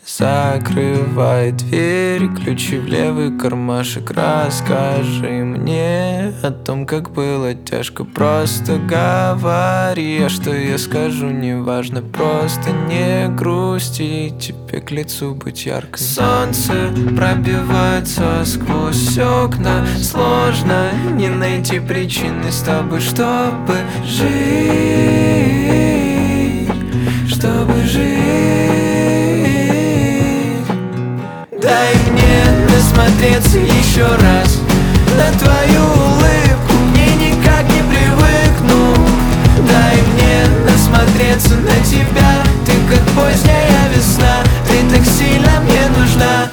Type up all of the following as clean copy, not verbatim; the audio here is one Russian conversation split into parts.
Закрывай дверь, ключи в левый кармашек. Расскажи мне о том, как было тяжко. Просто говори, а что я скажу, неважно. Просто не грусти, тебе к лицу быть ярко. Солнце пробивается сквозь окна. Сложно не найти причины с тобой, чтобы жить, чтобы жить. Дай мне насмотреться еще раз на твою улыбку, мне никак не привыкну. Дай мне насмотреться на тебя, ты как поздняя весна, ты так сильно мне нужна.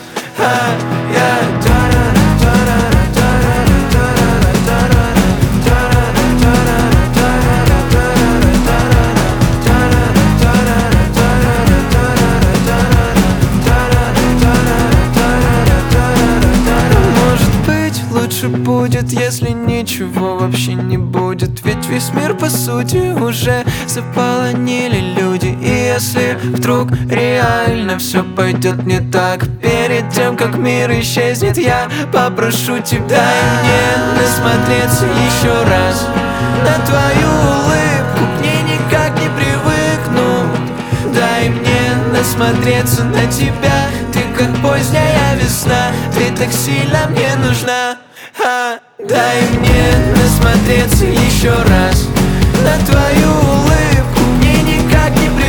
Лучше будет, если ничего вообще не будет. Ведь весь мир по сути уже заполонили люди. И если вдруг реально все пойдет не так, перед тем как мир исчезнет, я попрошу тебя, дай мне насмотреться еще раз на твою улыбку, мне никак не привыкну. Дай мне насмотреться на тебя, ты как поздняя весна, ты так сильно мне нужна. Дай мне насмотреться еще раз на твою улыбку, мне никак не привыкну.